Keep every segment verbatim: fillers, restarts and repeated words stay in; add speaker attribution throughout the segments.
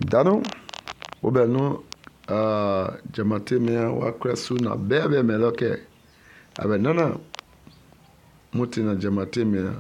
Speaker 1: Dano, Obelno, uh, Jamatemia, Wakrasuna, Bebe Meloke, Abenana, Mutina Jamatemia,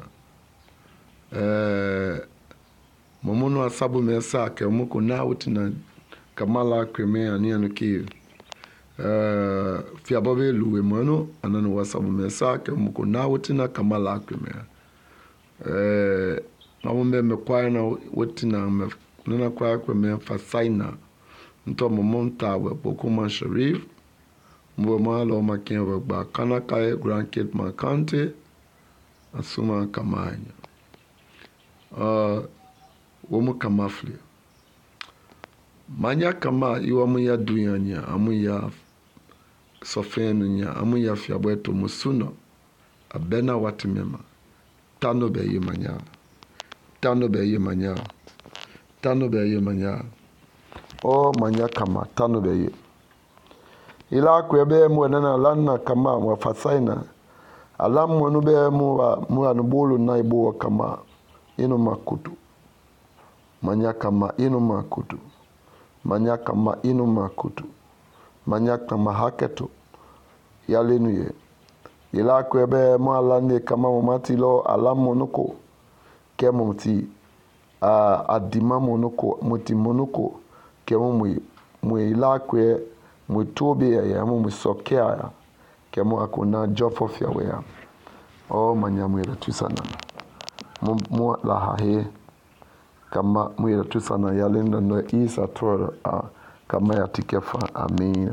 Speaker 1: uh, Momono Asabu Mesa, Kemuko na Utina, Kamala Kremea, Nianuki, uh, Fiababe Luemano, and then Wasabu Mesa, Kemuko na Utina, Kamala Kremea. Uh, Mamma Mequina, Utina, Nana Quack, me Fasaina, Nto Momonta, Bokuma Sharif, Mwamalo Makin, Bakanakai, Grand Kid Makante, Asuma Kamanya. Uh, Womu Kamafli. Manya Kama, you amuya duyanya, amuya sofenunya, amuya fiabueto musuno, abena watimema, tano be yimanya, tano be yimanya. Tano be ye manya o manya kama tano be ye ila ku be mu nana lanna kama wa fasaina alam mu be mu mu anubulu na ibo kama ino makutu manya kama ino makutu manya kama ino makutu manya kama haketo yalenuye ila ku be mu alande kama mu matilo alam mu nuko kemo ti a uh, adima monoko moti monoko kemo mu mu ilakwe mu tobe ya mu mu sokea kemo akona jofo fiawe ya o manyamu ya tusana mu mu la hahe kama mu ya tusana yalenda no isa tora uh, kama ya tikefa amina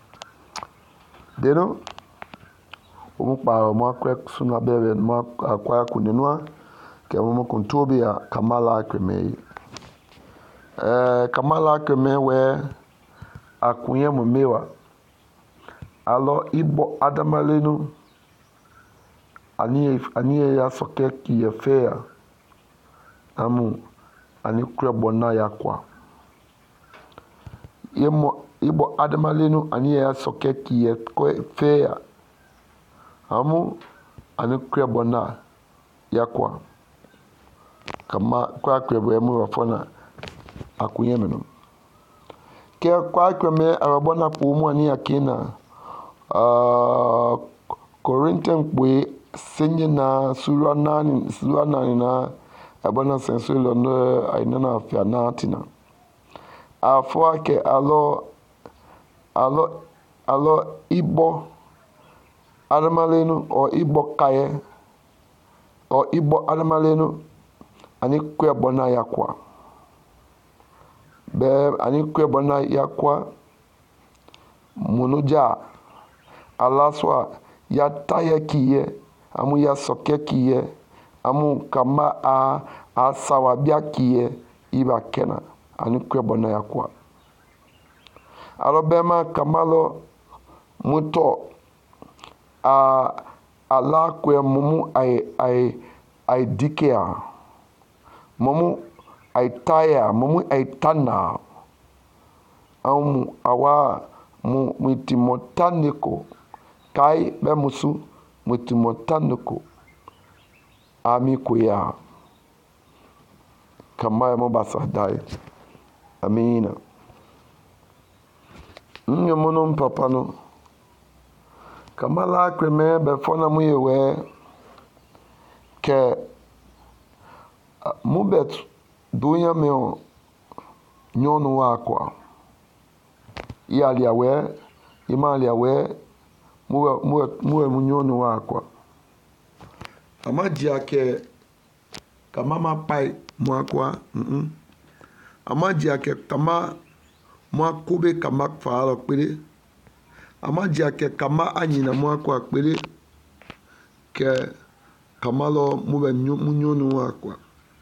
Speaker 1: deno umu pa mu akwe suna bebe mu akwa kunenwa Kemo kuntobi ya Kamala Kreme. Eh, Kamala Kreme we akunye mumewa. Alo ibo adamalenu. Aniye aniye ya soke ki ye fea. Amu anikure bona ya kwa. Yemo ibo adamalenu aniye ya soke ki ye fea. Amu anikure bona ya kwa. Kama kwa kwebe mu wafona akunye meno ke kwa kweme arabona ku mu ani akina uh Corinthian kwe senye na sura nani sura nani na abona sensulo no ainana afia natina afo ake alo alo alo ibo adamalenu o ibo kaye o ibo adamalenu ani kwe bona yakwa be ani kwe bona yakwa munuja alaswa ya taya kiye amu ya soke kiye amu kama a asawabia kiye iba kena ani kwe bona yakwa alobema kamalo muto a ala kwe mumu ai ai ai dikea Momu aitaya, momu aitana. Amu awa mu mitimotaniko. Kai be musu mitimotaniko. Ami kuya. Kama ya mobasa dai. Amina. Nyo mono mpapano. Kama la kreme be fona muyewe. Ke Mubet dunya meo nyono wakwa yali yawe imali yawe muwe muwe muwe munyono wakwa amaji yake kama mapai mwakwa mhm amaji yake kama mwakube kama falo kwele amaji yake kama anyina mwakwa kwele ke kama lo muwe munyono wakwa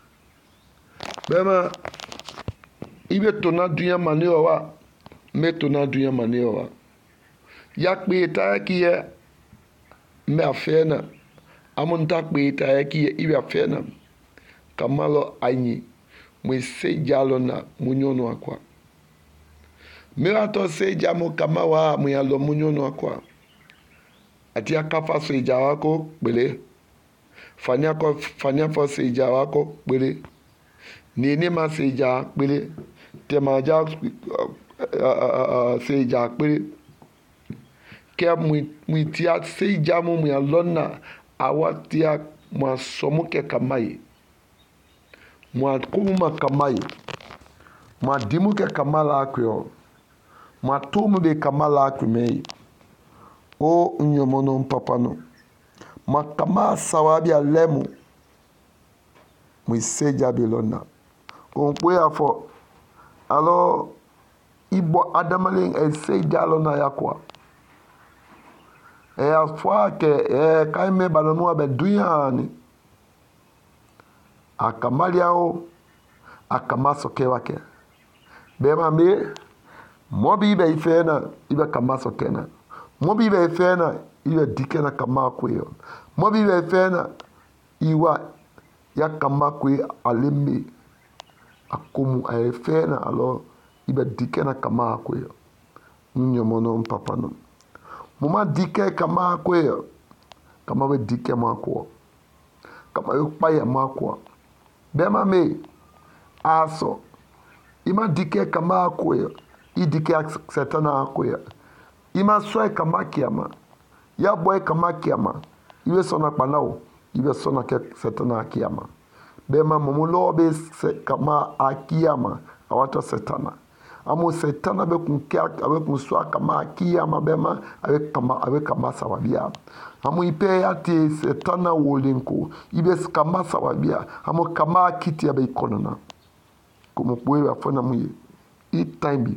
Speaker 1: Bema ibe tona dunya manewa wa me tona dunya manewa wa yakpe ta kiye me afena amunta kpe ta kiye ibe afena kamalo anyi mwe sejalo na munyono akwa me ato sejamo kama wa mwe alo munyono akwa ati akafa seja wako bele fanya ko fanya fo seja wako bele Nini ma seja pele tema ja se ja pere ke mu tia se ja mu mu alona awatia mu asomo ke kamai mu akuma kamai mu adimu ke kamala akyo mu atumu be kamala akwimei o nyomono papa no makama sawabi alemu mu seja bilona onpoe afọ alo ibo adamalen e seja lona yakwa e afọ ke e kaime balonu abe duyani akamaliao akamaso kewake bema me mobi be ifena ibe kamaso kena mobi be ifena ibe dikena kama kweyo mobi be ifena iwa ya kama kwe alimi akomu aefena alo ibe dikena kama kweyo nyomono papa no muma dike kama kweyo kama we dike makwo kama we paye makwo bema me aso ima dike kama kweyo idike setana kweyo ima soe kama kiama ya boy kama kiama iwe sona panao iwe sona ke setana kiama bema mumulo be se kama akiyama awata setana amu setana be kunke abe kunswa kama akiyama bema abe kama abe kama sawabia amu ipe ati setana wolinko ibe kama sawabia amu kama kiti abe ikonona como poe afona muye i time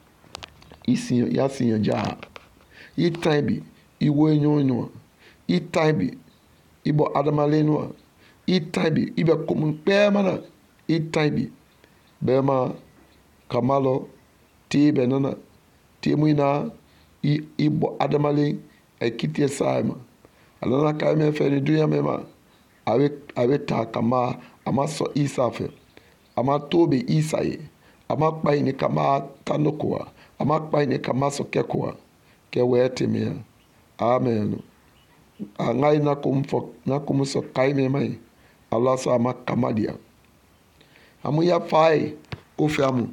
Speaker 1: isi ya sinyo ja i time iwe nyonyo i time ibo adamalenwa i time ibe kumun pemana i time bema kamalo ti benana ti muina i ibo adamalen e kitie saima alana kaime fere duya mema awe awe ta kama amaso isafe ama tobe isaye ama kpaine kama tanokoa ama kpaine kama sokekoa ke wetemia amen angai na kumfo na kumso kaime mai Allah sa ama kamadia amu ya fai ofiamu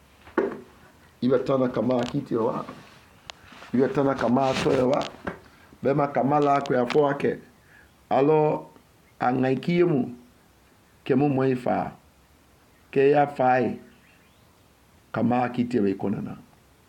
Speaker 1: iwe tana kama kitiowa iwe tana kama toewa bema kamala kwa fo wake alo angai kiemu kemu moifa ke ya fai kama kitiewa ikonana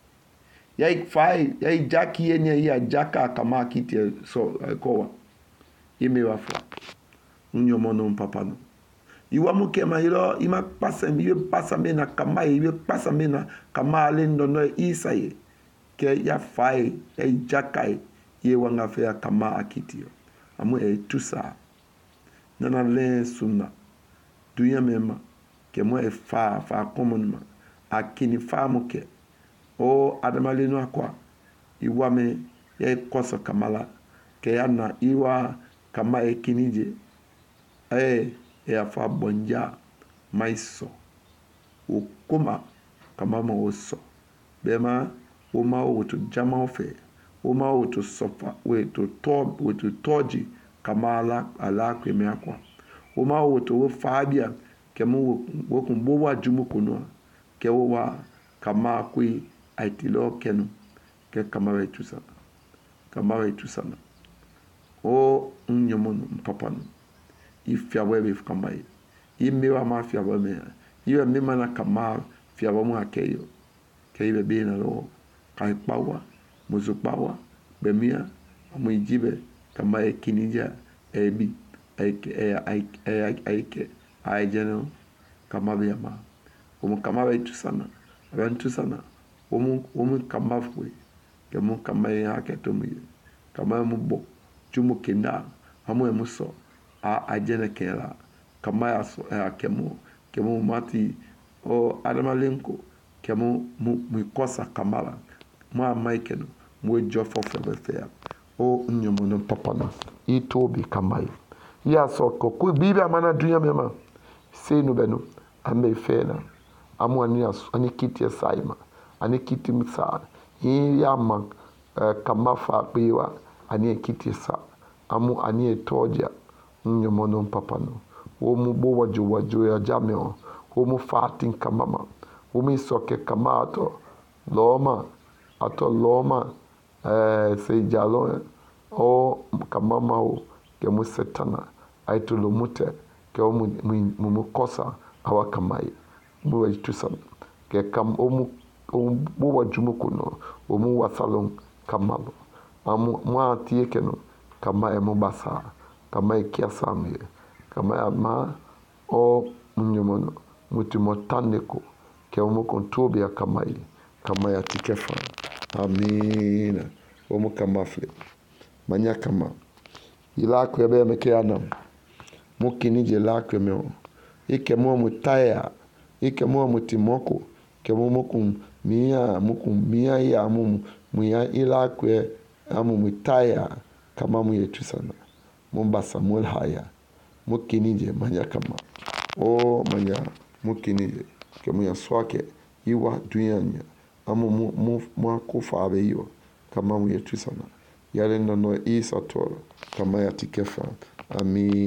Speaker 1: ya fai ya jaki yenye ya jaka kama kitie so kowa ime wafo unyomono mpapano iwa mukema hilo ima pasa iwe pasa mena kama iwe pasa mena kama alendo no isaye ke ya fai ya jaka ye wanga fe kama akitio amu e tusa nana le sunna duya mema ke mo e fa fa komonma akini fa muke o adamaleno akwa iwa me ya kosa kamala ke yana iwa kama ekinije e e afa bonja maiso ukuma kama mo oso bema uma oto jama ofe uma oto sofa weto tob weto toji kama ala ala kweme akwa uma oto wo fabia kemu wo kumbo wa jumu kuno ke wo wa kama kwi aitilo kenu ke kama wetu sana kama wetu sana o nyomono mpapano ifya wewe kama hii imewa mafia wewe iwe mema na kama fya wewe akeyo ke ibe bina lo kai pawa muzu pawa bemia amuijibe kama ekinija ebi aike aike aike aijeno kama vyama umu kama wetu sana wetu sana umu umu kama fwe kemu kama yake tumuye kama mubo jumu kinda hamu emuso a ajene kela kama ya so ya kemu kemu mati o adamalenko kemu mu mukosa kamala mu maikeno mu jofo febefea o nyomono papana itobi kamai ya so ko ku bibi amana dunya mema senu beno ame fena amu ania ani kitie saima ani kiti msa yi ya ma uh, kama fa biwa ani kitie sa amu ani toja nyomono papano wo mu bo waju waju ya jameo wo mu fatin kamama umi soke kama ato loma ato loma eh, sejalo o kama mau ke mu setana aitu lumute ke o mu mu kosa awa kamai mu itusan ke kam o mu o mu wajumu kuno o mu wasalon kamalo amu mu atie keno kama e mu basa kama e kiasame kama ama o munyomono mutimo taneko ke o mu kontobi ya kamai kama ya tikefa. Amina. O mu kama fle manya kama ilako ebe meke anam mukini je lako me ike mo mutaya ike mo mutimoko ke mo mukum mia mukum mia ya mu muya ilako amu mutaya kama mu yetu sana mombasa mul haya mukini je manya kama o manya mukini je ke mo ya swake iwa dunianya amu mu mu mu kufa abe yo kama mu yetu sana yale nono isa toro kama ya tikefa. Amin.